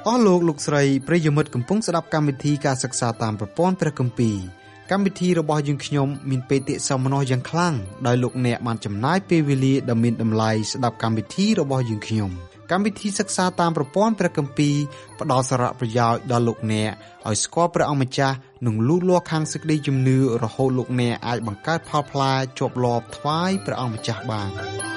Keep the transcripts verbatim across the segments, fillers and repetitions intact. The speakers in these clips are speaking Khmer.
អស់លោកលោកស្រីប្រិយមិត្តកំពុងស្ដាប់កម្មវិធីការសិក្សាតាមប្រព័ន្ធព្រះគម្ពីរកម្មវិធីរបស់យើងខ្ញុំមានបេតិសោមនស្សយ៉ាងខ្លាំងដោយលោកអ្នកបានចំណាយពេលវេលាដ៏មានតម្លៃស្ដាប់កម្មវិធីរបស់យើងខ្ញុំកម្មវិធីសិក្សាតាមប្រព័ន្ធព្រះគម្ពីរផ្ដល់សារៈប្រយោជន៍ដល់លោកអ្នកឲ្យស្គាល់ព្រះអង្គម្ចាស់និងលូតលាស់ខាងសេចក្តីជំនឿរហូតលោកអ្នកអាចបង្កើតផលផ្លែជាប់លាប់ថ្វាយព្រះអង្គម្ចាស់បាន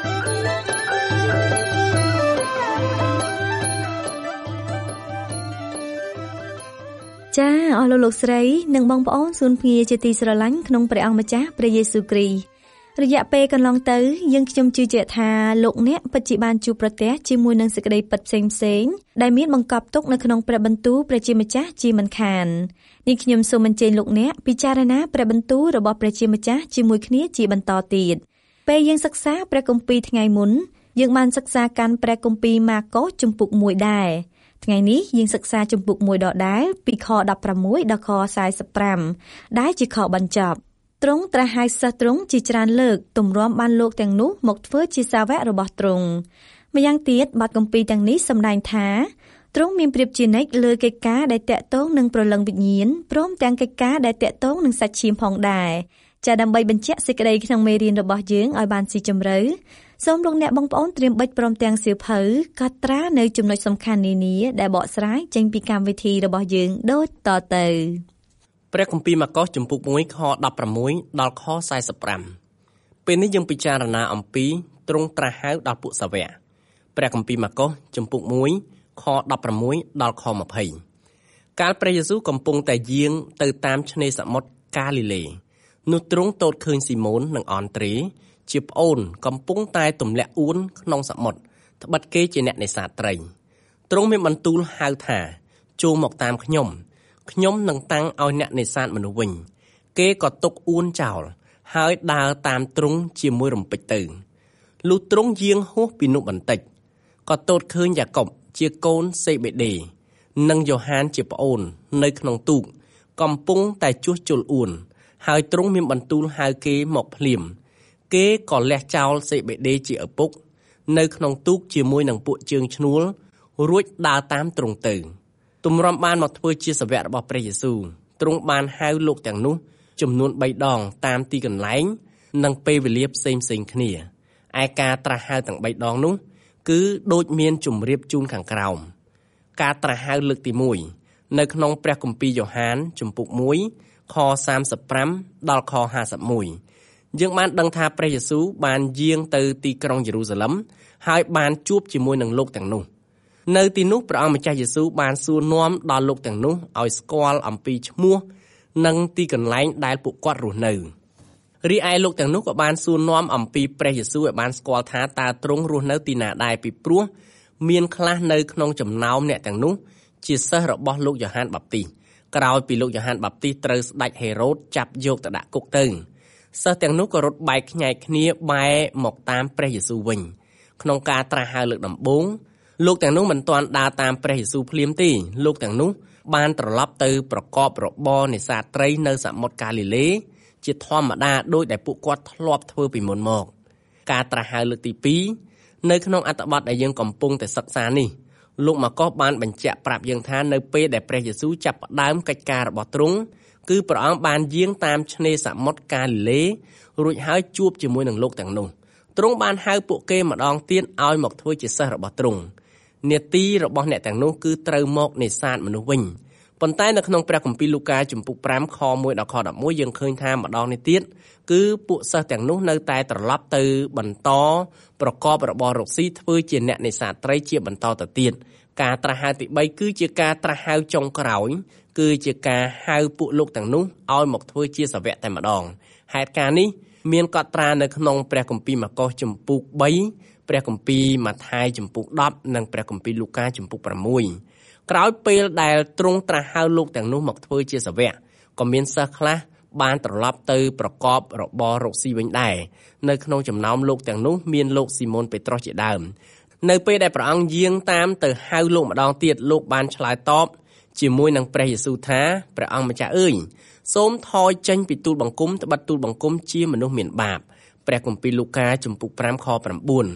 ចាអស់លោកលោកស្រីនិងបងប្អូនសួនភ្ងាជាទីស្រឡាញ់ក្នុងព្រះអង្គម្ចាស់ព្រះយេស៊ូវគ្រីស្ទរយៈពេលកន្លងទៅយើងខ្ញុំជឿជាក់ថាលោកអ្នកពិតជាបានជួបប្រទះជាមួយនឹងសេចក្តីពិតផ្សេងផ្សេងដែលមានបង្កប់ទុកនៅក្នុងព្រះបន្ទូលព្រះជាម្ចាស់ជាមិនខាននេះខ្ញុំសូមអញ្ជើញលោកអ្នកពិចារណាព្រះបន្ទូលរបស់ព្រះជាម្ចាស់ជាមួយគ្នាជាបន្តទៀតពេលយើងសិក្សាព្រះគម្ពីរថ្ងៃមុនយើងបានសិក្សាកាន់ព្រះគម្ពីរម៉ាកុសជំពូកមួយដែរថ្ងៃនេះយើងសិក្សាជំពូកមួយដដែលពីខដប់ប្រាំមួយដល់ខសែសិបប្រាំដែលជាខបញ្ចប់ទ្រង់ត្រាស់ហៅសិស្សទ្រង់ជាច្រើនលើកទម្រាំបានលោកទាំងនោះមកធ្វើជាសាវករបស់ទ្រង់ម្យ៉ាងទៀតបទគម្ពីរទាំងនេះសម្ដែងថាទ្រង់មានប្រៀបជានិច្ចលើកិច្ចការដែលតាក់ទងនឹងព្រលឹងវិញ្ញាណព្រមទាំងកិច្ចការដែលតាក់ទងនឹងសាច់ឈាមផងដែរចាដើម្បីបញ្ជាក់សេចក្តីក្នុងមេរៀនរបស់យើងឲ្យបានស៊ីជម្រៅសូមលោកអ្នកបងប្អូនត្រៀមបិចព្រមទាំងសៀវភៅកត់ត្រានៅចំណុចសំខាន់នានាដែលបកស្រាយចេញពីកម្មវិធីរបស់យើងដូចតទៅព្រះគម្ពីរម៉ាកុសជំពូកមួយខដប់ប្រាំមួយដល់ខសែសិបប្រាំពេលនេះយើងពិចារណាអំពីទ្រង់ត្រាស់ហៅដល់ពួកសាវកព្រះគម្ពីរម៉ាកុសជំពូកមួយខដប់ប្រាំមួយដល់ខម្ភៃកាលព្រះយេស៊ូវកំពុងតែយាងទៅតាមឆ្នេរសមុទ្រកាលីលេនោះទ្រង់ទតឃើញស៊ីម៉ូននិងអនត្រេជាប្អូនកំពុងតែទម្លាក់អួនក្នុងសមុទ្រត្បិតគេជាអ្នកនេសាទត្រីទ្រង់មានបន្ទូលហៅថាចូលមកតាមខ្ញុំខ្ញុំនឹងតាំងឲ្យអ្នកនេសាទមនុស្សវិញគេក៏ទុកអួនចោលហើយដើរតាមទ្រង់ជាមួយរំពេចទៅលុះទ្រង់យាងហួសពីនោះបន្តិចក៏ទតឃើញយ៉ាកុបជាកូនសេបេដេនិងយ៉ូហានជាប្អូននៅក្នុងទូកកំពុងតែជួសជុលអួនហើយទ្រង់មានបន្ទូលហៅគេមកភ្លាមគេក៏លះចោលសេបេដេជាឪពុកនៅក្នុងទូកជាមួយនឹងពួកជើងឈ្នួលរួចដើរតាមទ្រង់ទៅទម្រាំបានមកធ្វើជាសាវករបស់ព្រះយេស៊ូវទ្រង់បានហៅលោកទាំងនោះចំនួនបីដងតាមទីកន្លែងនិងពេលវេលាផ្សេងផ្សេងគ្នាឯការត្រាស់ហៅទាំងបីដងនោះគឺដូចមានជម្រាបជូនខាងក្រោមការត្រាស់ហៅលើកទីមួយនៅក្នុងព្រះគម្ពីរយ៉ូហានជំពូកមួយខសាមសិបប្រាំដល់ខហាសិបមួយយើងបានដឹងថាព្រះយេស៊ូវបានយាងទៅទីក្រុងយេរូសាឡិមហើយបានជួបជាមួយនឹងលោកទាំងនោះនៅទីនោះព្រះអង្គម្ចាស់យេស៊ូវបានសួរនាំដល់លោកទាំងនោះឲ្យស្គាល់អំពីឈ្មោះនិងទីកន្លែងដែលពួកគាត់រស់នៅរីឯលោកទាំងនោះក៏បានសួរនាំអំពីព្រះយេស៊ូវឲ្យបានស្គាល់ថាតើទ្រង់រស់នៅទីណាដែរពីព្រោះមានខ្លះនៅក្នុងចំណោមអ្នកទាំងនោះជាសិស្សរបស់លោកយ៉ូហានបាប់ទីសក្រោយពីលោកយ៉ូហានបាប់ទីសត្រូវស្ដេចហេរ៉ូតចាប់យកទៅដាក់គុកទៅសិស្សទាំងនោះក៏រត់បែកខ្ញែកគ្នាបែរមកតាមព្រះយេស៊ូវវិញក្នុងការត្រាស់ហៅលើកដំបូងលោកទាំងនោះមិនទាន់ដើរតាមព្រះយេស៊ូវភ្លាមទេលោកទាំងនោះបានត្រឡប់ទៅប្រកបរបរនេសាទត្រីនៅសមុទ្រកាលីលេជាធម្មតាដោយដែលពួកគាត់ធ្លាប់ធ្វើពីមុនមកការត្រាស់ហៅលើកទីពីរនៅក្នុងអត្ថបទដែលយើងកំពុងតែសិក្សានេះលោកម៉ាកុសបានបញ្ជាក់ប្រាប់យើងថានៅពេលដែលព្រះយេស៊ូវចាប់ផ្ដើមកិច្ចការរបស់ទ្រង់គឺព្រះអង្គបានយាងតាមឆ្នេរសមុទ្រកាលីលេរួចហើយជួបជាមួយនឹងលោកទាំងនោះទ្រង់បានហៅពួកគេម្ដងទៀតឲ្យមកធ្វើជាសិស្សរបស់ទ្រង់នាទីរបស់អ្នកទាំងនោះគឺត្រូវមកនេសាទមនុស្សវិញប៉ុន្តែនៅក្នុងព្រះគម្ពីរលូកាជំពូកប្រាំខមួយដល់ខដប់មួយយើងឃើញថាម្ដងនេះទៀតគឺពួកសិស្សទាំងនោះនៅតែត្រឡប់ទៅបន្តប្រកបរបររកស៊ីធ្វើជាអ្នកនេសាទត្រីជាបន្តទៅទៀតការត្រាស់ហៅទីបីគឺជាការត្រាស់ហៅចុងក្រោយគឺជាការហៅពួកលោកទាំងនោះឲ្យមកធ្វើជាសាវកតែម្ដងហេតុការណ៍នេះមានកត់ត្រានៅក្នុងព្រះគម្ពីរម៉ាកុសជំពូកបីព្រះគម្ពីរម៉ាថាយជំពូកដប់និងព្រះគម្ពីរលូកាជំពូកប្រាំមួយក្រោយពេលដែលទ្រង់ត្រាស់ហៅលោកទាំងនោះមកធ្វើជាសាវកក៏មានសិស្សខ្លះបានត្រឡប់ទៅប្រកបរបររកស៊ីវិញដែរនៅក្នុងចំណោមលោកទាំងនោះមានលោកស៊ីម៉ូនពេត្រុសជាដើមនៅពេលដែលព្រះអង្គយាងតាមទៅហៅលោកម្ដងទៀតលោកបានឆ្លើយតបជាមួយនឹងព្រះយេស៊ូវថាព្រះអង្គម្ចាស់អើយសូមថយចេញពីទូលបង្គំត្បិតទូលបង្គំជាមនុស្សមានបាបព្រះគម្ពីរលូកាជំពូកប្រាំខប្រាំបួន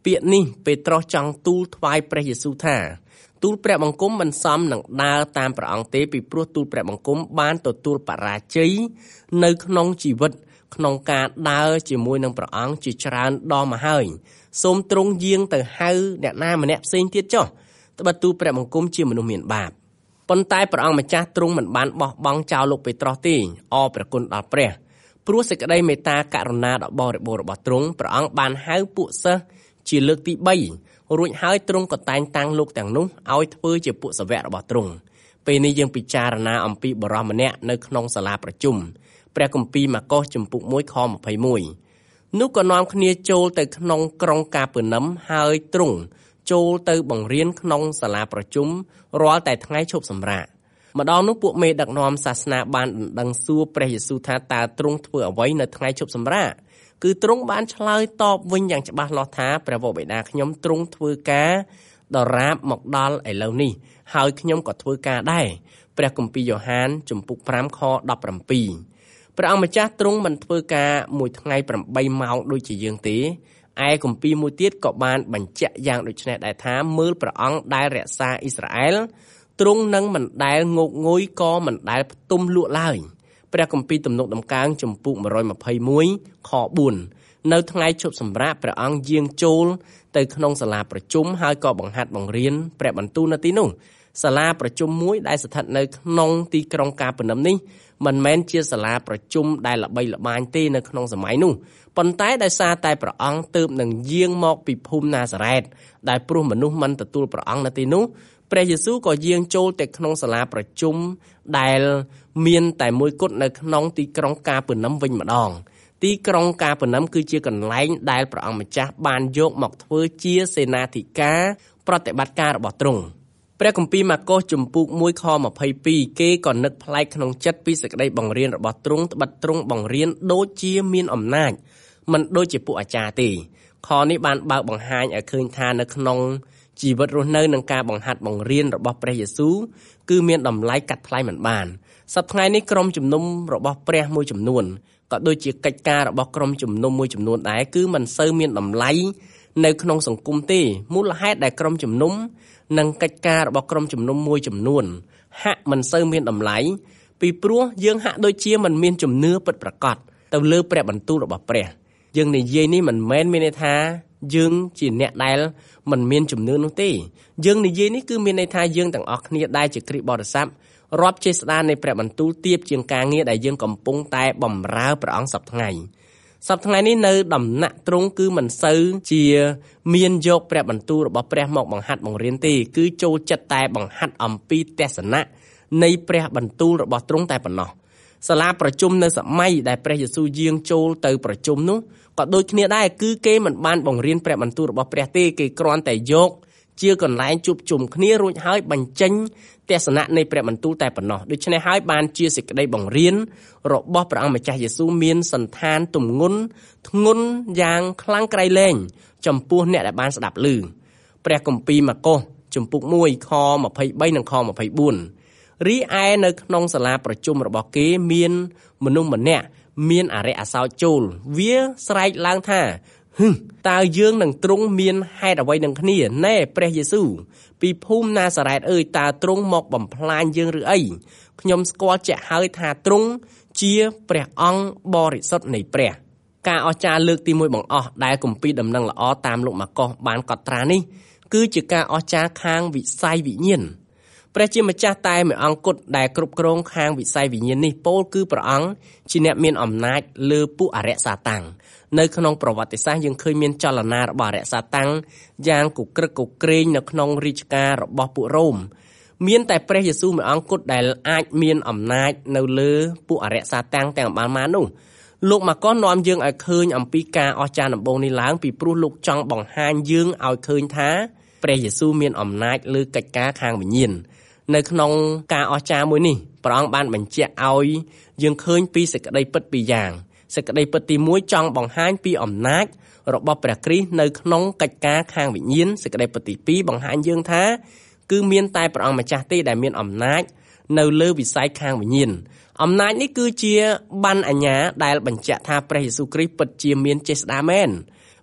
ពាក្យនេះពេត្រុសចង់ទូលថ្វាយព្រះយេស៊ូវថាទូលព្រះបង្គំមិនសមនឹងដើរតាមព្រះអង្គទេពីព្រោះទូលព្រះបង្គំបានទទួលបរាជ័យនៅក្នុងជីវិតក្នុងការដើរជាមួយនឹងព្រះអង្គជាច្រើនដងមកហើយសូមទ្រង់យាងទៅហៅអ្នកណាម្នាក់ផ្សេងទៀតចុះត្បិតទូលព្រះបង្គំជាមនុស្សមានបាបប៉ុន្តែព្រះអង្គម្ចាស់ទ្រង់មិនបានបោះបង់ចោលលោកពេត្រុសទេអរព្រះគុណដល់ព្រះព្រោះសេចក្តីមេត្តាករុណាដ៏បរិបូរណ៍របស់ទ្រង់ព្រះអង្គបានហៅពួកសិស្សជាលើកទីបីរួចហើយទ្រង់ក៏តែងតាំងលោកទាំងនោះឲ្យធ្វើជាពួកសាវករបស់ទ្រង់ពេលនេះយើងពិចារណាអំពីបរិសម្នាក់នៅក្នុងសាលាប្រជុំព្រះគម្ពីរម៉ាកុសជំពូកមួយខម្ភៃមួយនោះក៏នាំគ្នាចូលទៅក្នុងក្រុងកាពឺនឹមហើយទ្រង់ចូលទៅបង្រៀនក្នុងសាលាប្រជុំរាល់តែថ្ងៃឈប់សម្រាកម្ដងនោះពួកមេដឹកនាំសាសនាបានដណ្ដឹងសួរព្រះយេស៊ូវថាតើទ្រង់ធ្វើអ្វីនៅថ្ងៃឈប់សម្រាគឺទ្រង់បានឆ្លើយតបវិញយ៉ាងច្បាស់លាស់ថាព្រះវរបិតាខ្ញុំទ្រង់ធ្វើការដរាបមកដល់ឥឡូវនេះហើយខ្ញុំក៏ធ្វើការដែរព្រះគម្ពីរយ៉ូហានជំពូកប្រាំខដប់ប្រាំពីរព្រះអង្គម្ចាស់ទ្រង់មិនធ្វើការមួយថ្ងៃប្រាំបីម៉ោងដូចជាយើងទេឯគម្ពីរមួយទៀតក៏បានបញ្ជាក់យ៉ាងដូចនេះដែរថាមើលព្រះអង្គដែលរក្សាអ៊ីស្រាអែលទ្រង់នឹងមិនដែលងោកងុយក៏មិនដែលផ្ទុំលក់ឡើយព្រះគម្ពីរទំនុកដំកើងជំពូកមួយម្ភៃមួយខបួននៅថ្ងៃឈប់សម្រាកព្រះអង្គយាងចូលទៅក្នុងសាលាប្រជុំហើយក៏បង្ហាត់បង្រៀនព្រះបន្ទូលនៅទីនោះសាលាប្រជុំមួយដែលស្ថិតនៅក្នុងទីក្រុងកាពឺនឹមនេះមិនមែនជាសាលាប្រជុំដែលល្បីល្បាញទេនៅក្នុងសម័យនោះប៉ុន្តែដោយសារតែព្រះអង្គទើបនឹងយាងមកពីភូមិណាសារ៉េតដែលព្រោះមនុស្សមិនទទួលព្រះអង្គនៅទីនោះព្រះយេស៊ូវក៏យាងចូលទៅក្នុងសាលាប្រជុំដែលមានតែមួយគត់នៅក្នុងទីក្រុងកាពឺនឹមវិញម្ដងទីក្រុងកាពឺនឹមគឺជាកន្លែងដែលព្រះអង្គម្ចាស់បានយកមកធ្វើជាសេនាធិការប្រតិបត្តិការរបស់ទ្រង់ព្រះគម្ពីរម៉ាកុសជំពូកមួយខម្ភៃពីរគេក៏នឹកប្លែកក្នុងចិត្តពីសេចក្តីបង្រៀនរបស់ទ្រង់ត្បិតទ្រង់បង្រៀនដូចជាមានអំណាចមិនដូចជាពួកអាចារ្យទេខនេះបានបើកបង្ហាញឲ្យឃើញថានៅក្នុងជីវិតរស់នៅនឹងការបង្ហាត់បង្រៀនរបស់ព្រះយេស៊ូវគឺមានតម្លៃកាត់ថ្លៃមិនបានសប្តាហ៍ថ្ងៃនេះក្រុមជំនុំរបស់ព្រះមួយចំនួនក៏ដូចជាកិច្ចការរបស់ក្រុមជំនុំមួយចំនួនដែរគឺមិនសូវមានតម្លៃនៅក្នុងសង្គមទេមូលហេតុដែលក្រុមជំនុំនិងកិច្ចការរបស់ក្រុមជំនុំមួយចំនួនហាក់មិនសូវមានតម្លៃពីព្រោះយើងហាក់ដូចជាមិនមានជំនឿពិតប្រាកដទៅលើព្រះបន្ទូលរបស់ព្រះយើងនិយាយនេះមិនមែនមានន័យថាយើងជាអ្នកដែលមិនមានជំនឿនោះទេយើងនិយាយនេះគឺមានន័យថាយើងទាំងអស់គ្នាដែលជាគ្រីស្ទបរិស័ទរាប់ចេស្តានៃព្រះបន្ទូលទាបជាងការងារដែលយើងកំពុងតែបម្រើព្រះអង្គសប្តាហ៍ថ្ងៃសប្តាហ៍ថ្ងៃនេះនៅដំណាក់ទ្រង់គឺមិនសូវជាមានយកព្រះបន្ទូលរបស់ព្រះមកបង្ហាត់បង្រៀនទេគឺចូលចិត្តតែបង្ហាត់អំពីទស្សនៈនៃព្រះបន្ទូលរបស់ទ្រង់តែប៉ុណ្ណោះសាលាប្រជុំនៅសម័យដែលព្រះយេស៊ូវយាងចូលទៅប្រជុំនោះក៏ដូចគ្នាដែរគឺគេមិនបានបង្រៀនព្រះបន្ទូលរបស់ព្រះទេគេគ្រាន់តែយកជាកន្លែងជួបជុំគ្នារួចហើយបញ្ចេញទស្សនៈនៃព្រះបន្ទូលតែប៉ុណ្ណោះដូច្នេះហើយបានជាសេចក្តីបង្រៀនរបស់ព្រះអង្គម្ចាស់យេស៊ូវមានសន្តានទម្ងន់ធ្ងន់យ៉ាងខ្លាំងក្រៃលែងចំពោះអ្នកដែលបានស្ដាប់ឮព្រះគម្ពីរម៉ាកុសជំពូកមួយខម្ភៃបីនិងខម្ភៃបួនរីឯនៅក្នុងសាលាប្រជុំរបស់គេមានមនុស្សម្នាក់មានអរិយអសោចចូលវាស្រែកឡើងថាហឹមតើយើងនឹងទ្រង់មានហេតុអ្វីនឹងគ្នាណែព្រះយេស៊ូវពីភូមិណាសារ៉េតអើយតើទ្រង់មកបំផ្លាញយើងឬអីខ្ញុំស្គាល់ជាក់ហើយថាទ្រង់ជាព្រះអង្គបរិសុទ្ធនៃព្រះការអស្ចារ្យលើកទីមួយបង្អស់ដែលគម្ពីរដំណឹងល្អតាមលោកម៉ាកុសបានកត់ត្រានេះគឺជាការអស្ចារ្យខាងវិស័យវិញ្ញាណព្រះជាម្ចាស់តែមួយអង្គគត់ដែលគ្រប់គ្រងខាងវិស័យវិញ្ញាណនេះពោលគឺព្រះអង្គជាអ្នកមានអំណាចលើពួកអរិយសាតាំងនៅក្នុងប្រវត្តិសាស្ត្រយើងឃើញមានចលនារបស់អរិយសាតាំងយ៉ាងគក្រឹកគក្រែងនៅក្នុងរាជការរបស់ពួករ៉ូមមានតែព្រះយេស៊ូវមួយអង្គគត់ដែលអាចមានអំណាចនៅលើពួកអរិយសាតាំងទាំងបានមកនោះលោកម៉ាកុសនាំយើងឲ្យឃើញអំពីការអស្ចារ្យដំបូងនេះឡើងពីព្រោះលោកចង់បង្ហាញយើងឲ្យឃើញថាព្រះយេស៊ូវមានអំណាចលើកិច្ចការខាងវិញ្ញាណនៅក្នុងការអស្ចារ្យមួយនេះព្រះអង្គបានបញ្ជាក់ឲ្យយើងឃើញពីសេចក្តីពិតពីរយ៉ាងសេចក្តីពិតទីមួយចង់បង្ហាញពីអំណាចរបស់ព្រះគ្រីស្ទនៅក្នុងកិច្ចការខាងវិញ្ញាណសេចក្តីពិតទីពីរបង្ហាញយើងថាគឺមានតែព្រះអង្គម្ចាស់ទេដែលមានអំណាចនៅលើវិស័យខាងវិញ្ញាណអំណាចនេះគឺជាបណ្ណអាជ្ញាដែលបញ្ជាក់ថាព្រះយេស៊ូវគ្រីស្ទពិតជាមានចេស្តាមែន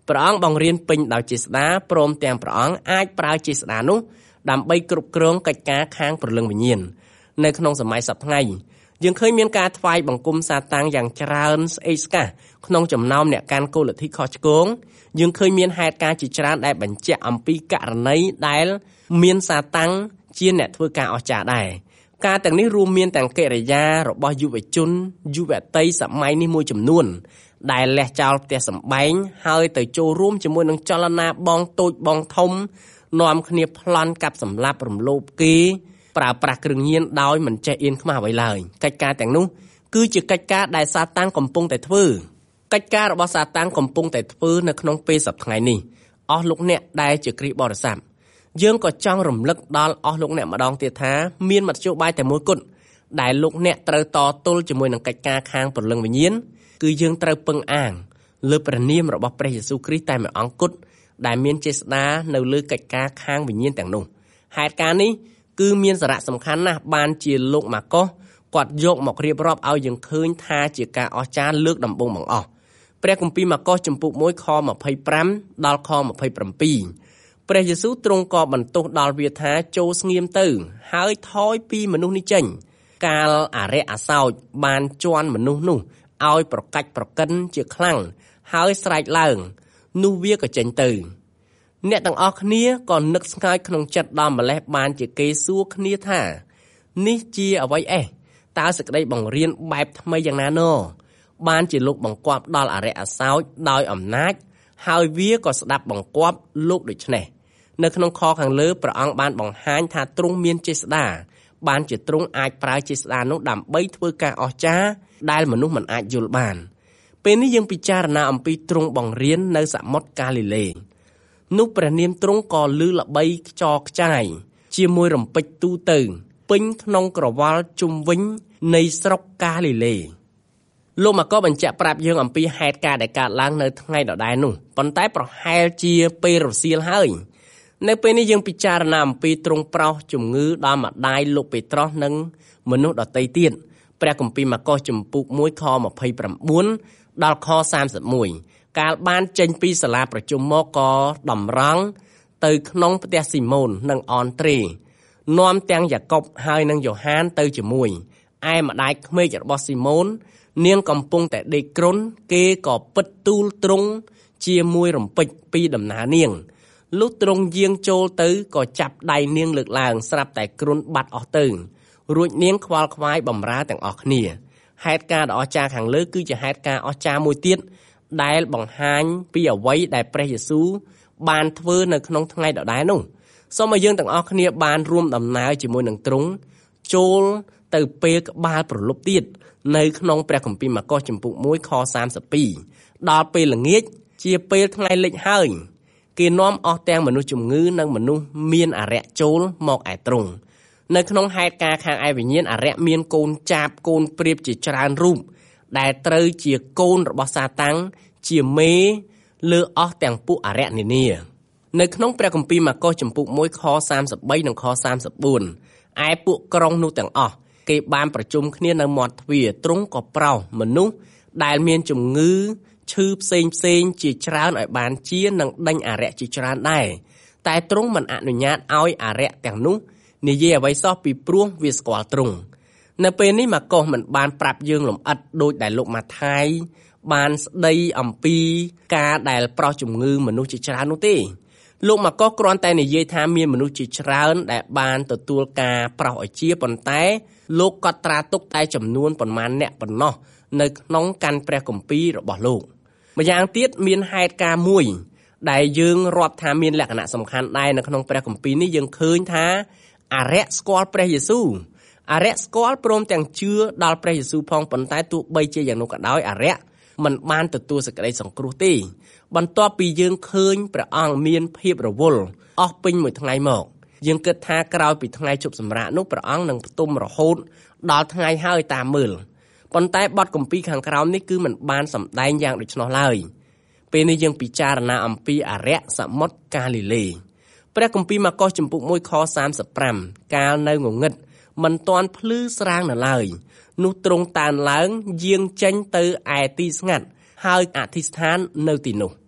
ព្រះអង្គបង្រៀនពេញដោយចេស្តាព្រមទាំងព្រះអង្គអាចប្រើចេស្តានោះដើម្បីគ្រប់គ្រងកិច្ចការខាងព្រលឹងវិញ្ញាណនៅក្នុងសម័យសព្វថ្ងៃយើងឃើញមានការថ្វាយបង្គំសាតាំងយ៉ាងច្រើនស្អេកស្កះក្នុងចំណោមអ្នកកាន់គោលលទ្ធិខុសឆ្គងយើងឃើញមានហេតុការណ៍ជាច្រើនដែលបញ្ជាក់អំពីករណីដែលមានសាតាំងជាអ្នកធ្វើការអស្ចារ្យដែរការទាំងនេះរួមមានទាំងកិរិយារបស់យុវជនយុវតីសម័យនេះមួយចំនួនដែលលះចោលផ្ទះសម្បែងហើយទៅចូលរួមជាមួយនឹងចលនាបងតូចបងធំនាំគ្នាប្លន់កាប់សម្លាប់រំលោភគេប្រើប្រាស់គ្រឿងញៀនដោយមិនចេះអៀនខ្មាស់អ្វីឡើយកិច្ចការទាំងនោះគឺជាកិច្ចការដែលសាតាំងកំពុងតែធ្វើកិច្ចការរបស់សាតាំងកំពុងតែធ្វើនៅក្នុងពេលសប្តាហ៍នេះអស់លោកអ្នកដែលជាគ្រីស្ទបរិស័ទយើងក៏ចង់រំលឹកដល់អស់លោកអ្នកម្ដងទៀតថាមានមធ្យោបាយតែមួយគត់ដែលលោកអ្នកត្រូវតទល់ជាមួយនឹងកិច្ចការខាងព្រលឹងវិញ្ញាណគឺយើងត្រូវពឹងអាងលើព្រះនាមរបស់ព្រះយេស៊ូវគ្រីស្ទតែមួយអង្គគត់ដែលមានចេស្តានៅលើកិច្ចការខាងវិញ្ញាណទាំងនោះហេតុការណ៍នេះគឺមានសារៈសំខាន់ណាស់បានជាលោកម៉ាកុសគាត់យកមករៀបរាប់ឲ្យយើងឃើញថាជាការអស្ចារ្យលើកដំបូងបង្អស់ព្រះគម្ពីរម៉ាកុសចំពុកមួយខម្ភៃប្រាំដល់ខម្ភៃប្រាំពីរព្រះយេស៊ូវទ្រង់ក៏បន្ទោសដល់វាថាចូលស្ងៀមទៅហើយថយពីមនុស្សនេះចេញកាលអរិយអាសោចបានជន់មនុស្សនោះឲ្យប្រកាច់ប្រកិនជាខ្លាំងហើយស្រែកឡើងនោះវាក៏ចេញទៅអ្នកទាំងអស់គ្នាក៏នឹកស្ងើចក្នុងចិត្តដល់ម្លេះបានជាគេសួរគ្នាថានេះជាអ្វីអេះតើសេចក្តីបង្រៀនបែបថ្មីយ៉ាងណាណោបានជាលោកបង្គាប់ដល់អរិយអាសោចដោយអំណាចហើយវាក៏ស្ដាប់បង្គាប់លោកដូច្នេះនៅក្នុងខខាងលើព្រះអង្គបានបង្ហាញថាទ្រង់មានចេស្តាបានជាទ្រង់អាចប្រើចេស្តានោះដើម្បីធ្វើការអស្ចារ្យដែលមនុស្សមិនអាចយល់បានពេលនេះយើងពិចារណាអំពីទ្រង់បង្រៀននៅសមុទ្រកាលីលេនោះព្រះនាមទ្រង់ក៏ឮល្បីខ្ចរខ្ចាយជាមួយរំពេចទូទៅពេញក្នុងក្រវល់ជុំវិញនៃស្រុកកាលីលេលោកមកក៏បញ្ជាក់ប្រាប់យើងអំពីហេតុការណ៍ដែលកើតឡើងនៅថ្ងៃដដែលនោះប៉ុន្តែប្រហែលជាពេលរសៀលហើយនៅពេលនេះយើងពិចារណាអំពីទ្រង់ប្រោសជំងឺដល់ម្ដាយលោកពេត្រុសនិងមនុស្សដទៃទៀតព្រះគម្ពីរម៉ាកុសចំពុកមួយខម្ភៃប្រាំបួនដល់ខសាមសិបមួយកាលបានចេញពីសាលាប្រជុំមកក៏តម្រង់ទៅក្នុងផ្ទះស៊ីម៉ូននិងអនត្រេនាំទាំងយ៉ាកុបហើយនិងយ៉ូហានទៅជាមួយឯម្ដាយក្មេករបស់ស៊ីម៉ូននាងកំពុងតែដេកគ្រុនគេក៏ពិតទូលទ្រង់ជាមួយរំពេចពីដំណើរនាងលុះទ្រង់យាងចូលទៅក៏ចាប់ដៃនាងលើកឡើងស្រាប់តែគ្រុនបាត់អស់ទៅរួចនាងខ្វល់ខ្វាយបំរើទាំងអស់គ្នាហេតុការណ៍ដ៏អស្ចារ្យខាងលើគឺជាហេតុការណ៍អស្ចារ្យមួយទៀតដែលបង្ហាញពីអ្វីដែលព្រះយេស៊ូវបានធ្វើនៅក្នុងថ្ងៃដដែលនោះសូមឲ្យយើងទាំងអស់គ្នាបានរួមដំណើរជាមួយនឹងទ្រង់ចូលទៅពេលក្បាលប្រលប់ទៀតនៅក្នុងព្រះគម្ពីរម៉ាកុសចំពុកមួយខសាមសិបពីរដល់ពេលល្ងាចជាពេលថ្ងៃលិចហើយគេនាំអស់ទាំងមនុស្សជំងឺនិងមនុស្សមានអារក្សចូលមកឯទ្រង់នៅក្នុងហេតុការណ៍ខាងឯវិញ្ញាណអារក្សមានកូនចាបកូនព្រាបជាច្រើនរូបដែលត្រូវជាកូនរបស់សាតាំងជាមេលើអស់ទាំងពួកអារក្សនានានៅក្នុងព្រះគម្ពីរម៉ាកុសចំពុកមួយខសាមសិបបីនិងខសាមសិបបួនឯពួកក្រុងនោះទាំងអស់គេបានប្រជុំគ្នានៅមាត់ទ្វារទ្រង់ក៏ប្រោសមនុស្សដែលមានជំងឺឈឺផ្សេងផ្សេងជាច្រើនឲ្យបានជានិងដេញអារក្សជាច្រើនដែរតែទ្រង់មិនអនុញ្ញាតឲ្យអារក្សទាំងនោះនិយាយអ្វីសោះពីព្រោះវាស្គាល់ទ្រង់នៅពេលនេះម៉ាកុសមិនបានប្រាប់យើងលម្អិតដូចដែលលោកម៉ាថាយបានស្ដីអំពីការដែលប្រោសជំងឺមនុស្សជាច្រើននោះទេលោកម៉ាកុសគ្រាន់តែនិយាយថាមានមនុស្សជាច្រើនដែលបានទទួលការប្រោសឲ្យជាប៉ុន្តែលោកកត់ត្រាទុកតែចំនួនប៉ុន្មានអ្នកប៉ុណ្ណោះនៅក្នុងកាន់ព្រះគម្ពីររបស់លោកម្យ៉ាងទៀតមានហេតុការណ៍មួយដែលយើងរាប់ថាមានលក្ខណៈសំខាន់ដែរនៅក្នុងព្រះគម្ពីរនេះយើងឃើញថាអារក្សស្គាល់ព្រះយេស៊ូវអារក្សស្គាល់ព្រមទាំងជឿដល់ព្រះយេស៊ូវផងប៉ុន្តែទោះបីជាយ៉ាងនោះក៏ដោយអារក្សមិនបានទទួលសេចក្តីសង្គ្រោះទេបន្ទាប់ពីយើងឃើញព្រះអង្គមានភាពរវល់អស់ពេញមួយថ្ងៃមកយើងគិតថាក្រោយពីថ្ងៃជប់សម្រាកនោះព្រះអង្គនឹងផ្ទុំរហូតដល់ថ្ងៃហើយតាមមើលប៉ុន្តែបទគម្ពីរខាងក្រោមនេះគឺមិនបានសម្ដែងយ៉ាងដូច្នោះឡើយពេលនេះយើងពិចារណាអំពីអារក្សសមុទ្រកាលីលេព្រះគម្ពីរម៉ាកុសចំពុកមួយខសាមសិបប្រាំកាលនៅងងឹតមិនទាន់ភ្លឺស្រាងនៅឡើយនោះទ្រង់តានឡើងយាងចេញទៅឯទីស្ងាត់ហើយអធិស្ឋាននៅទីនោះ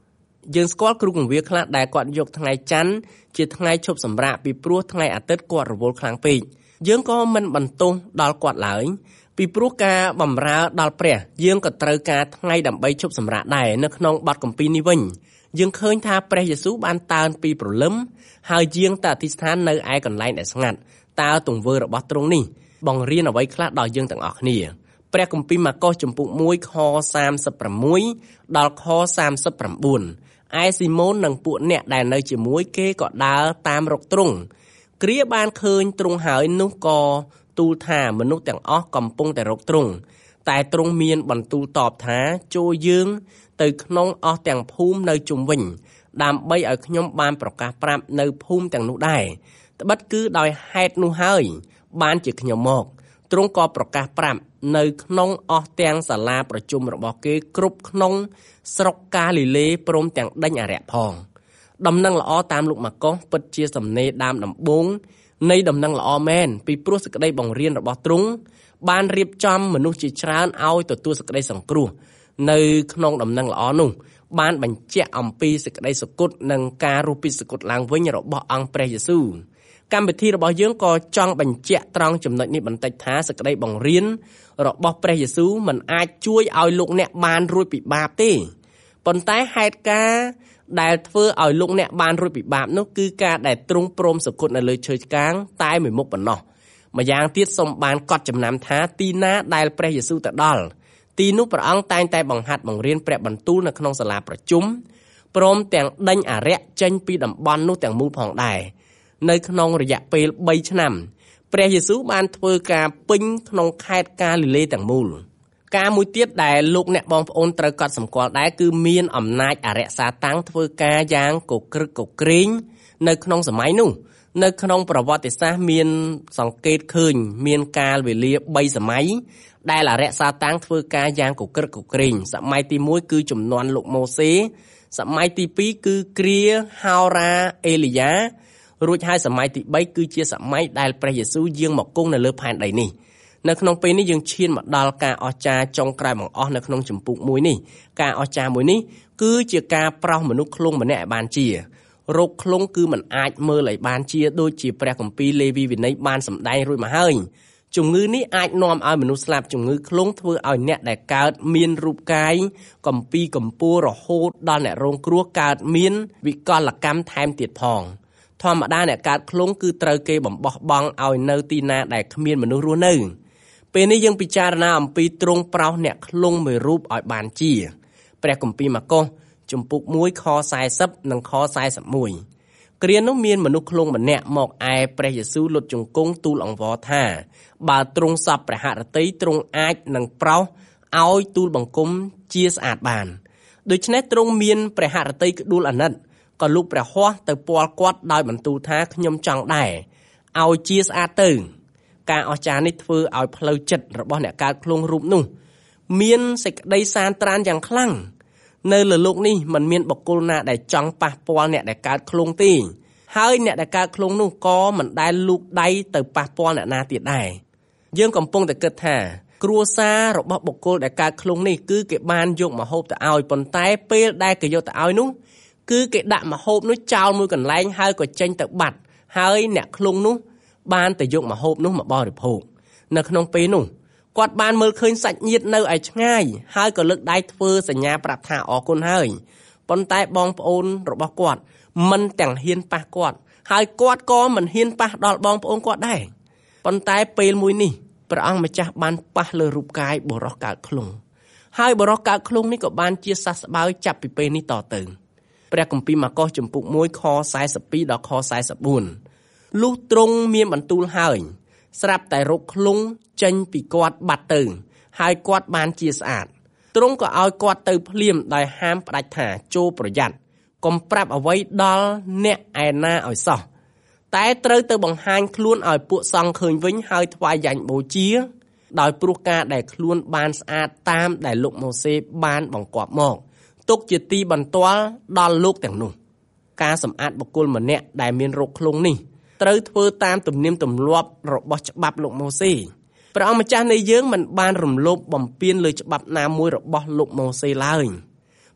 យើងស្គាល់គ្រូគង្វាលខ្លះដែលគាត់យកថ្ងៃច័ន្ទជាថ្ងៃឈប់សម្រាកពីព្រោះថ្ងៃអាទិត្យគាត់រវល់ខ្លាំងពេកយើងក៏មិនបន្ទោសដល់គាត់ឡើយពីព្រោះការបម្រើដល់ព្រះយើងក៏ត្រូវការថ្ងៃដើម្បីឈប់សម្រាកដែរនៅក្នុងបទគម្ពីរនេះវិញយើងឃើញថាព្រះយេស៊ូវបានតើនពីព្រលឹមហើយយាងទៅអធិស្ឋាននៅឯកន្លែងដែលស្ងាត់តើទង្វើរបស់ទ្រង់នេះបង្រៀនអ្វីខ្លះដល់យើងទាំងអស់គ្នាព្រះគម្ពីរម៉ាកុសជំពូកមួយខសាមសិបប្រាំមួយដល់ខសាមសិបប្រាំបួនឯស៊ីម៉ូននិងពួកអ្នកដែលនៅជាមួយគេក៏ដើរតាមរកទ្រង់គ្រាបានឃើញទ្រង់ហើយនោះក៏ទូលថាមនុស្សទាំងអស់កំពុងតែរកទ្រង់តែទ្រង់មានបន្ទូលតបថាចូលយើងទៅក្នុងអស់ទាំងភូមិនៅជុំវិញដើម្បីឲ្យខ្ញុំបានប្រកាសប្រាប់នៅភូមិទាំងនោះដែរត្បិតគឺដោយហេតុនោះហើយបានជាខ្ញុំមកទ្រង់ក៏ប្រកាសប្រាប់នៅក្នុងអស់ទាំងសាលាប្រជុំរបស់គេគ្រប់ក្នុងស្រុកកាលីលេព្រមទាំងដេញអារក្សផងដំណឹងល្អតាមលោកម៉ាកុសពិតជាសំណេរដើមដំបូងនៃដំណឹងល្អមែនពីព្រោះសេចក្តីបង្រៀនរបស់ទ្រង់បានរៀបចំមនុស្សជាច្រើនឲ្យទទួលសេចក្តីសង្គ្រោះនៅក្នុងដំណឹងល្អនោះបានបញ្ជាក់អំពីសេចក្តីសុគតនិងការរស់ពីសុគតឡើងវិញរបស់អង្គព្រះយេស៊ូវកម្មវិធីរបស់យើងក៏ចង់បញ្ជាក់ត្រង់ចំណុចនេះបន្តិចថាសេចក្តីបង្រៀនរបស់ព្រះយេស៊ូវមិនអាចជួយឲ្យលោកអ្នកបានរួចពីបាបទេប៉ុន្តែហេតុការណ៍ដែលធ្វើឲ្យលោកអ្នកបានរួចពីបាបនោះគឺការដែលទ្រង់ព្រមសុគតនៅលើឈើឆ្កាងតែមួយមុខប៉ុណ្ណោះម្យ៉ាងទៀតសូមបានកត់ចំណាំថាទីណាដែលព្រះយេស៊ូវទៅដល់ទីនោះព្រះអង្គតែងតែបង្ហាត់បង្រៀនព្រះបន្ទូលនៅក្នុងសាលាប្រជុំព្រមទាំងដេញអារក្សចេញពីតំបន់នោះទាំងមូលផងដែរនៅក្នុងរយៈពេលបីឆ្នាំព្រះយេស៊ូវបានធ្វើការពេញក្នុងខេត្តកាលីលេទាំងមូលការមួយទៀតដែលលោកអ្នកបងប្អូនត្រូវកត់សម្គាល់ដែរគឺមានអំណាចអារក្សសាតាំងធ្វើការយ៉ាងកក្រឹកកក្រែងនៅក្នុងសម័យនោះនៅក្នុងប្រវត្តិសាស្ត្រមានសង្កេតឃើញមានកាលវេលាបីសម័យដែលអារក្សសាតាំងធ្វើការយ៉ាងកក្រឹកកក្រែងសម័យទីមួយគឺជំនាន់លោកម៉ូសេសម័យទីពីរគឺគ្រាហោរ៉ាអេលីយ៉ារួចហើយសម័យទីបីគឺជាសម័យដែលព្រះយេស៊ូវយាងមកគង់នៅលើផែនដីនេះនៅក្នុងពេលនេះយើងឈានមកដល់ការអស្ចារ្យចុងក្រោយបង្អស់នៅក្នុងជំពូកមួយនេះការអស្ចារ្យមួយនេះគឺជាការប្រោសមនុស្សខ្លងម្នាក់ឲ្យបានជារោគខ្លងគឺมันអាចមើលឲ្យបានជាដូចជាព្រះគម្ពីរលេវីវិន័យបានសម្ដែងរួចមកហើយជំងឺនេះអាចនាំឲ្យមនុស្សស្លាប់ជំងឺខ្លងធ្វើឲ្យអ្នកដែលកើតមានរូបកាយកំពីកំពូលរហូតដល់អ្នករងគ្រោះកើតមានវិកលកម្មថែមទៀតផងធម្មតាអ្នកកើតខ្លងគឺត្រូវគេបំបោះបង់ឲ្យនៅទីណាដែលគ្មានមនុស្សរស់នៅពេលនេះយើងពិចារណាអំពីទ្រង់ប្រោសអ្នកខ្លងមួយរូបឲ្យបានជាព្រះគម្ពីរម៉ាកុសជំពូកមួយខស៤០និងខស៤១គ្រានោះមានមនុស្សខ្លងម្នាក់មកឯព្រះយេស៊ូវលុតជង្គង់ទូលអង្វរថាបើទ្រង់សពព្រះហឫទ័យទ្រង់អាចនឹងប្រោសឲ្យទូលបង្គំជាស្អាតបានដូច្នេះទ្រង់មានព្រះហឫទ័យក្ដួលអាណិតក៏លូកព្រះហស្ថទៅពាល់គាត់ដោយបន្ទូលថាខ្ញុំចង់ដែរឲ្យជាស្អាតទៅការអស្ចារ្យនេះធ្វើឲ្យផ្លូវចិត្តរបស់អ្នកកើតខ្លងរូបនោះមានសេចក្តីសានត្រានយ៉ាងខ្លាំងនៅលើโลกនេះมันមានបុគ្គលណាដែលចង់ប៉ះពាល់អ្នកដែលកើតខ្លងទេហើយអ្នកដែលកើតខ្លងនោះក៏មិនដែលលូកដៃទៅប៉ះពាល់អ្នកណាទៀតដែរយើងកំពុងតែគិតថាគ្រួសាររបស់បុគ្គលដែលកើតខ្លងនេះគឺគេបានយកម្ហូបទៅឲ្យប៉ុន្តែពេលដែលគេយកទៅឲ្យនោះគឺគេដាក់ម្ហូបនោះចោលមួយកន្លែងហើយក៏ចេញទៅបាត់ហើយអ្នកខ្លងនោះបានទៅយកម្ហូបនោះមកបរិភោគនៅក្នុងពេលនោះគាត់បានមើលឃើញសាច់ញាតិនៅឯឆ្ងាយហើយក៏លើកដៃធ្វើសញ្ញាប្រាប់ថាអរគុណហើយប៉ុន្តែបងប្អូនរបស់គាត់មិនទាំងហ៊ានប៉ះគាត់ហើយគាត់ក៏មិនហ៊ានប៉ះដល់បងប្អូនគាត់ដែរប៉ុន្តែពេលមួយនេះព្រះអង្គម្ចាស់បានប៉ះលើរូបកាយបុរសកើតខ្លងហើយបុរសកើតខ្លងនេះក៏បានជាសះស្បើយចាប់ពីពេលនេះតទៅព្រះគម្ពីរម៉ាកុសជំពូកមួយខស៤២ដល់ខស៤៤លុះទ្រង់មានបន្ទូលហើយស្រាប់តែរោគខ្លងចេញពីគាត់បាត់ទៅហើយគាត់បានជាស្អាតទ្រង់ក៏ឲ្យគាត់ទៅភ្លាមដោយហាមផ្ដាច់ថាចូលប្រយ័ត្នកុំប្រាប់អ្វីដល់អ្នកឯណាឲ្យសោះតែត្រូវទៅបង្ហាញខ្លួនឲ្យពួកសង្ឃឃើញវិញហើយថ្វាយយ៉ាញ់បូជាដោយព្រោះការដែលខ្លួនបានស្អាតតាមដែលលោកម៉ូសេបានបង្គាប់មកទុកជាទីបន្ទាល់ដល់លោកទាំងនោះការសម្អាតបុគ្គលម្នាក់ដែលមានរោគខ្លងនេះត្រូវធ្វើតាមទំនៀមទម្លាប់របស់ច្បាប់លោកម៉ូសេព្រះអង្គម្ចាស់នៃយើងមិនបានរំលោភបំពានលើច្បាប់ណាមួយរបស់លោកម៉ូសេឡើយ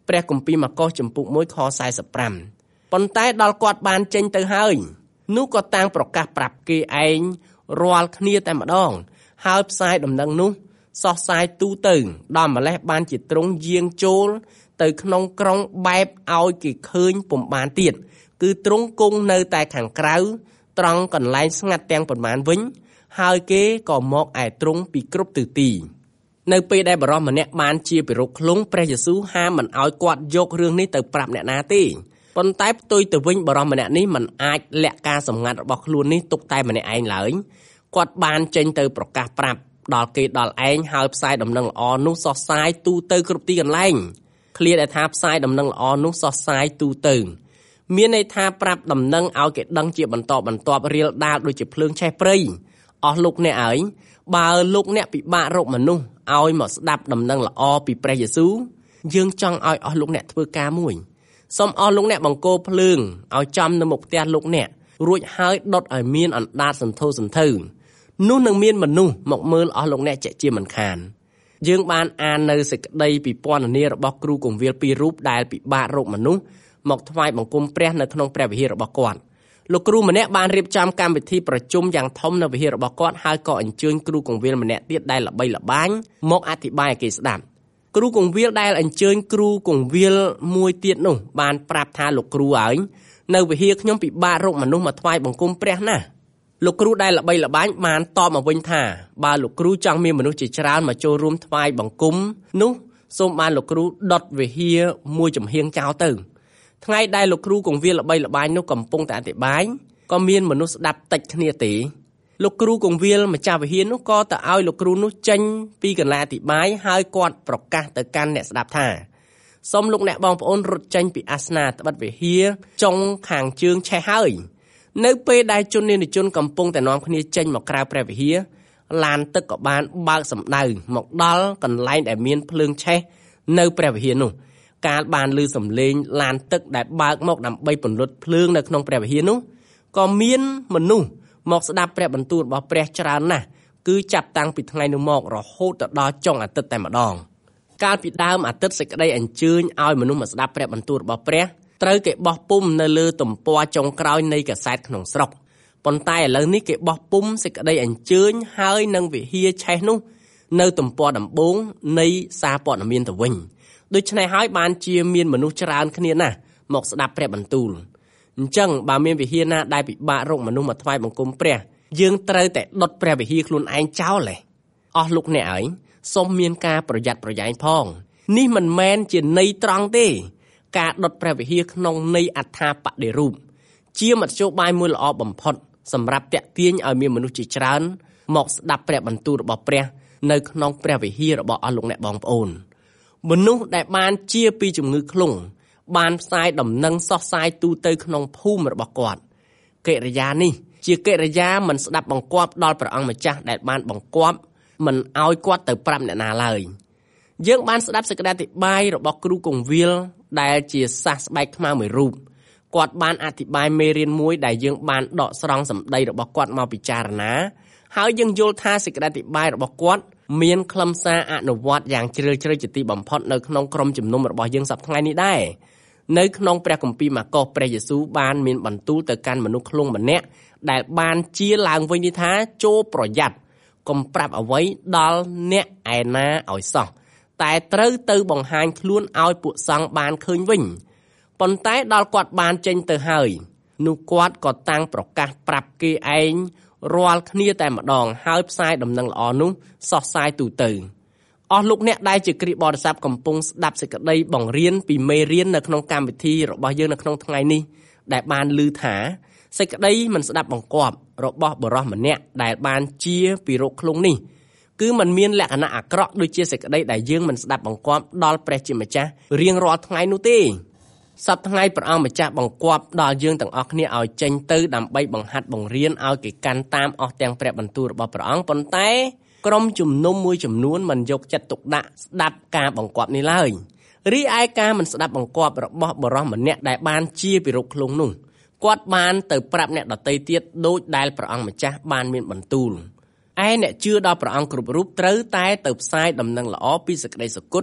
ព្រះគម្ពីរម៉ាកុសចំពុកមួយខសែសិបប្រាំប៉ុន្តែដល់គាត់បានចេញទៅហើយនោះក៏តាំងប្រកាសប្រាប់គេឯងរាល់គ្នាតែម្ដងហើយផ្សាយដំណឹងនោះសោះសាយទូទៅដល់ម្លេះបានជាទ្រង់យាងចូលទៅក្នុងក្រុងបែបឲ្យគេឃើញពុំបានទៀតគឺទ្រង់គង់នៅតែខាងក្រៅត្រង់កន្លែងស្ងាត់ទាំងប៉ុន្មានវិញហើយគេក៏មកឯទ្រង់ពីគ្រប់ទិសទីនៅពេលដែលបរិសម្នាក់បានជាពិរុកឃ្លង់ព្រះយេស៊ូវហាមមិនឲ្យគាត់យករឿងនេះទៅប្រាប់អ្នកណាទេប៉ុន្តែផ្ទុយទៅវិញបរិសម្នាក់នេះមិនអាចលាក់ការសម្ងាត់របស់ខ្លួននេះទុកតែម្នាក់ឯងឡើយគាត់បានចេញទៅប្រកាសប្រាប់ដល់គេដល់ឯងហើយផ្សាយដំណឹងល្អនោះសោះសាយទូទៅគ្រប់ទីកន្លែងឃ្លាដែលថាផ្សាយដំណឹងល្អនោះសោះសាយទូទៅមានន័យថាប្រាប់ដំណឹងឲ្យគេដឹងជាបន្តបន្ទាប់រៀលដាលដូចជាភ្លើងឆេះព្រៃអស់លោកអ្នកហើយបើលោកអ្នកពិបាករកមនុស្សឲ្យមកស្ដាប់ដំណឹងល្អពីព្រះយេស៊ូវយើងចង់ឲ្យអស់លោកអ្នកធ្វើការមួយសូមអស់លោកអ្នកបង្គោលភ្លើងឲ្យចំនៅមុខផ្ទះលោកអ្នករួចហើយដុតឲ្យមានអណ្ដាតសន្ធោសន្ធៅនោះនឹងមានមនុស្សមកមើលអស់លោកអ្នកជាជាមិនខានយើងបានអាននៅសេចក្តីពិពណ៌នារបស់គ្រូគង្វាលពីររូបដែលពិបាករកមនុស្សមកថ្វាយបង្គំព្រះនៅក្នុងព្រះវិហាររបស់គាត់លោកគ្រូម្នាក់បានរៀបចំកម្មវិធីប្រជុំយ៉ាងធំនៅវិហាររបស់គាត់ហើយក៏អញ្ជើញគ្រូគង្វាលម្នាក់ទៀតដែលល្បីល្បាញមកអធិប្បាយឲ្យគេស្ដាប់គ្រូគង្វាលដែលអញ្ជើញគ្រូគង្វាលមួយទៀតនោះបានប្រាប់ថាលោកគ្រូហើយនៅវិហារខ្ញុំពិបាករកមនុស្សមកថ្វាយបង្គំព្រះណាស់លោកគ្រូដែលល្បីល្បាញបានតបមកវិញថាបើលោកគ្រូចង់មានមនុស្សជាច្រើនមកចូលរួមថ្វាយបង្គំនោះសូមបានលោកគ្រូដុតវិហារមួយចំហៀងចោលទៅថ្ងៃដែលលោកគ្រូគង្វាលល្បីល្បាញនោះកំពុងតែអធិប្បាយក៏មានមនុស្សស្ដាប់តិចគ្នាទេលោកគ្រូគង្វាលម្ចាស់វិហារនោះក៏ទៅឲ្យលោកគ្រូនោះចេញពីកន្លែងអធិប្បាយហើយគាត់ប្រកាសទៅកាន់អ្នកស្ដាប់ថាសូមលោកអ្នកបងប្អូនរត់ចេញពីអាសនៈត្បិតវិហារចុងខាងជើងឆេះហើយនៅពេលដែលជននានាជនកំពុងតែនាំគ្នាចេញមកក្រៅព្រះវិហារឡានទឹកក៏បានបើកសម្ដៅមកដល់កន្លែងដែលមានភ្លើងឆេះនៅព្រះវិហារនោះកាលបានឮសំឡេងឡានទឹកដែលបើកមកដើម្បីពន្លត់ភ្លើងនៅក្នុងព្រះវិហារនោះក៏មានមនុស្សមកស្ដាប់ព្រះបន្ទូលរបស់ព្រះច្រើនណាស់គឺចាប់តាំងពីថ្ងៃនោះមករហូតទៅដល់ចុងអាទិត្យតែម្ដងកាលពីដើមអាទិត្យសេចក្តីអញ្ជើញឲ្យមនុស្សមកស្ដាប់ព្រះបន្ទូលរបស់ព្រះត្រូវគេបោះពុម្ពនៅលើទំព័រចុងក្រោយនៃកាសែតក្នុងស្រុកប៉ុន្តែឥឡូវនេះគេបោះពុម្ពសេចក្តីអញ្ជើញហើយនឹងវិហារឆេះនោះនៅទំព័រដំបូងនៃសារព័ត៌មានទៅវិញដូច្នេះហើយបានជាមានមនុស្សច្រើនគ្នាណាស់មកស្ដាប់ព្រះបន្ទូលអញ្ចឹងបើមានវិហារណាដែលពិបាករកមនុស្សមកថ្វាយបង្គំព្រះយើងត្រូវតែដុតព្រះវិហារខ្លួនឯងចោលឯងអស់លោកអ្នកហើយសូមមានការប្រយ័ត្នប្រយែងផងនេះមិនមែនជាន័យត្រង់ទេការដុតព្រះវិហារក្នុងន័យអត្ថាបដិរូបជាមធ្យោបាយមួយល្អបំផុតសម្រាប់តាក់ទាញឲ្យមានមនុស្សជាច្រើនមកស្ដាប់ព្រះបន្ទូលរបស់ព្រះនៅក្នុងព្រះវិហាររបស់អស់លោកអ្នកបងប្អូនមនុស្សដែលបានជាពីជំងឺឃ្លុងបានផ្សាយដំណឹងសោះសាយទូទៅក្នុងភូមិរបស់គាត់កិរិយានេះជាកិរិយាមិនស្ដាប់បង្គាប់ដល់ព្រះអង្គម្ចាស់ដែលបានបង្គាប់មិនឲ្យគាត់ទៅប្រាប់អ្នកណាឡើយយើងបានស្ដាប់សេចក្តីអធិប្បាយរបស់គ្រូគង្វាលដែលជាសាសស្បែកខ្មៅមួយរូបគាត់បានអធិប្បាយមេរៀនមួយដែលយើងបានដកស្រង់សម្ដីរបស់គាត់មកពិចារណាហើយយើងយល់ថាសេចក្តីអធិប្បាយរបស់គាត់មានខ្លឹមសារអនុវត្តយ៉ាងជ្រាលជ្រៅជាទីបំផុតនៅក្នុងក្រុមជំនុំរបស់យើងសប្តាហ៍ថ្ងៃនេះដែរនៅក្នុងព្រះគម្ពីរម៉ាកុសព្រះយេស៊ូវបានមានបន្ទូលទៅកាន់មនុស្សឃ្លុងម្នាក់ដែលបានជាឡើងវិញនេះថាចូលប្រយ័ត្នកុំប្រាប់អ្វីដល់អ្នកឯណាឲ្យសោះតែត្រូវទៅបង្ហាញខ្លួនឲ្យពួកសង្ឃបានឃើញវិញប៉ុន្តែដល់គាត់បានចេញទៅហើយនោះគាត់ក៏តាំងប្រកាសប្រាប់គេឯងរាល់គ្នាតែម្ដងហើយផ្សាយដំណឹងល្អនោះសោះសាយទូទៅអស់លោកអ្នកដែលជាគ្រីស្ទបរិស័ទកំពុងស្ដាប់សេចក្តីបង្រៀនពីមេរៀននៅក្នុងកម្មវិធីរបស់យើងនៅក្នុងថ្ងៃនេះដែលបានឮថាសេចក្តីមិនស្ដាប់បង្គាប់របស់បុរសម្នាក់ដែលបានជាពីរោគឃ្លុងនេះគឺมันមានលក្ខណៈអាក្រក់ដូចជាសេចក្តីដែលយើងមិនស្ដាប់បង្គាប់ដល់ព្រះជាម្ចាស់រៀងរាល់ថ្ងៃនោះទេសប្តាហ៍ថ្ងៃព្រះអង្គម្ចាស់បង្គាប់ដល់យើងទាំងអស់គ្នាឲ្យចេញទៅដើម្បីបង្ហាត់បង្រៀនឲ្យគេកាន់តាមអស់ទាំងព្រះបន្ទូលរបស់ព្រះអង្គប៉ុន្តែក្រុមជំនុំមួយចំនួនមិនយកចិត្តទុកដាក់ស្ដាប់ការបង្គាប់នេះឡើយរីឯការមិនស្ដាប់បង្គាប់របស់បុរសម្នាក់ដែលបានជាពីរោគឃ្លុងនោះគាត់បានទៅប្រាប់អ្នកដទៃទៀតដូចដែលព្រះអង្គម្ចាស់បានមានបន្ទូលឯអ្នកជឿដល់ព្រះអង្គគ្រប់រូបត្រូវតែទៅផ្សាយដំណឹងល្អពីសេចក្តីសុគត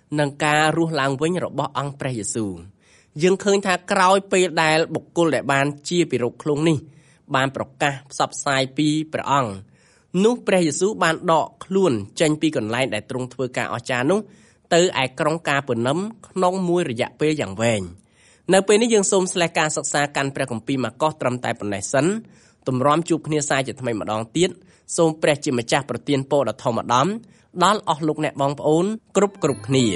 និងការរស់ឡើងវិញរបស់អង្គព្រះយេស៊ូវយើងឃើញថាក្រោយពេលដែលបុគ្គលដែលបានជាពីរោគឃ្លុងនេះបានប្រកាសផ្សព្វផ្សាយពីព្រះអង្គនោះព្រះយេស៊ូវបានដកខ្លួនចេញពីកន្លែងដែលទ្រង់ធ្វើការអស្ចារ្យនោះទៅឯក្រុងកាពឺណឹមក្នុងមួយរយៈពេលយ៉ាងវែងនៅពេលនេះយើងសូមស្លេះការសិក្សាកាន់ព្រះគម្ពីរម៉ាកុសត្រឹមតែប៉ុណ្ណេះសិនទម្រាំជួបគ្នាសាជាថ្មីម្ដងទៀតសូមព្រះជាម្ចាស់ប្រទានពរដ៏ធម្មតាដល់អស់លោកអ្នកបងប្អូនគ្រប់គ្រប់គ្នា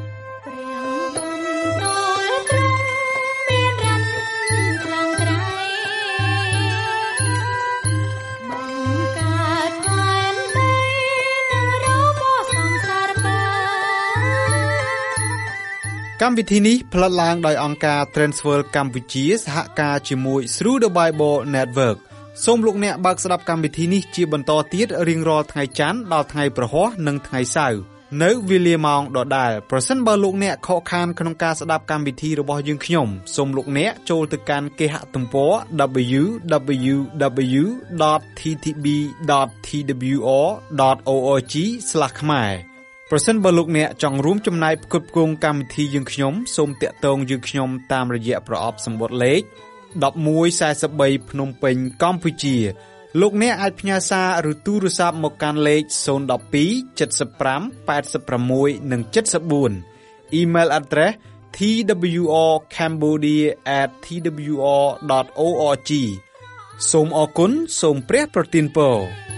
កម្មវិធីនេះផ្លាត់ឡើងដោយអង្គការ Transworld កម្ពុជាសហការជាមួយ Through the Bible Network សូមលោកអ្នកបើកស្ដាប់កម្មវិធីនេះជាបន្តទៀតរៀងរាល់ថ្ងៃច័ន្ទដល់ថ្ងៃព្រហស្បតិ៍និងថ្ងៃសៅរ៍នៅវេលាម៉ោងដដែលប្រសិនបើលោកអ្នកខកខានក្នុងការស្ដាប់កម្មវិធីរបស់យើងខ្ញុំសូមលោកអ្នកចូលទៅកាន់គេហទំព័រ double-u double-u double-u dot t t b dot t w r dot org ស្លាស ខ្មែរប្រសិនបើលោកអ្នកចង់រួមចំណែកផ្គត់ផ្គង់កម្មវិធីយើងខ្ញុំសូមតាក់ទងយើងខ្ញុំតាមរយៈប្រអប់សម្បត្តិលេខmột một bốn baភ្នំពេញកម្ពុជាលោកអ្នកអាចផ្ញើសារឬទូរស័ព្ទមកកាន់លេខศูนย์ หนึ่ง สอง เจ็ด ห้า แปด หก និង เจ็ด สี่ Email address t w r cambodia at t w r dot org សូមអរគុណសូមព្រះប្រទានពរ